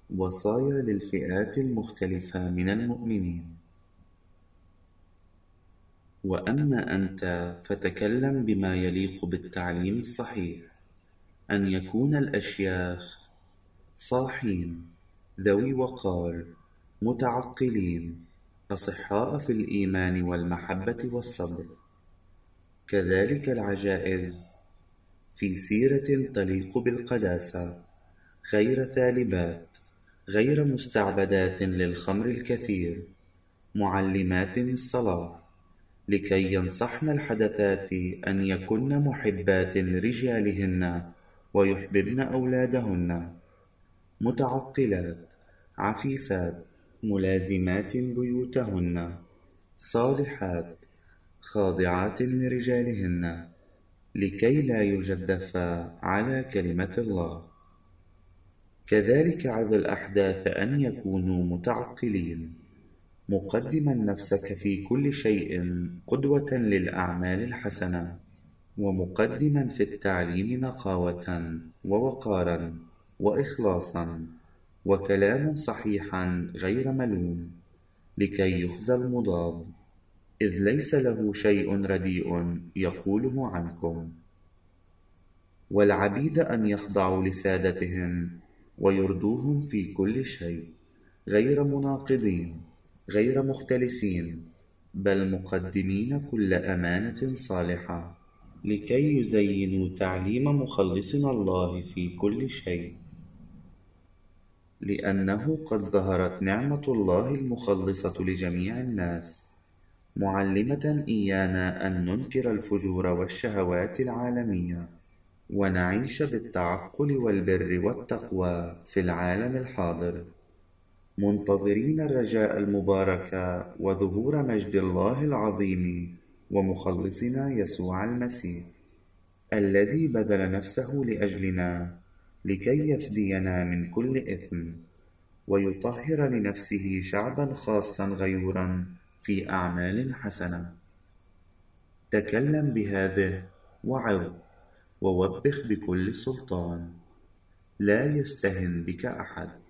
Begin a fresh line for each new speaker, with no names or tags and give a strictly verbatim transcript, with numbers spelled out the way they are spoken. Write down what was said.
وصايا للفئات المختلفة من المؤمنين. وأما أنت فتكلم بما يليق بالتعليم الصحيح، أن يكون الأشياخ صاحين ذوي وقار متعقلين أصحاء في الإيمان والمحبة والصبر، كذلك العجائز في سيرة تليق بالقداسة، غير ثالبات، غير مستعبدات للخمر الكثير، معلمات الصلاح، لكي ينصحن الحدثات أن يكن محبات لرجالهن ويحببن أولادهن، متعقلات عفيفات ملازمات بيوتهن، صالحات خاضعات لرجالهن، لكي لا يجدفا على كلمة الله. كذلك عظ الأحداث أن يكونوا متعقلين، مقدما نفسك في كل شيء قدوة للأعمال الحسنة، ومقدما في التعليم نقاوة ووقارا وإخلاصا وكلاما صحيحا غير ملوم، لكي يخزى المضاد، إذ ليس له شيء رديء يقوله عنكم. والعبيد أن يخضعوا لسادتهم ويرضوهم في كل شيء، غير مناقضين، غير مختلسين، بل مقدمين كل أمانة صالحة، لكي يزينوا تعليم مخلصنا الله في كل شيء، لأنه قد ظهرت نعمة الله المخلصة لجميع الناس، معلمة إيانا أن ننكر الفجور والشهوات العالمية، ونعيش بالتعقل والبر والتقوى في العالم الحاضر، منتظرين الرجاء المبارك وظهور مجد الله العظيم ومخلصنا يسوع المسيح، الذي بذل نفسه لأجلنا لكي يفدينا من كل إثم، ويطهر لنفسه شعبا خاصا غيورا في أعمال حسنة. تكلم بهذه وعظ ووبخ بكل سلطان، لا يستهن بك أحد.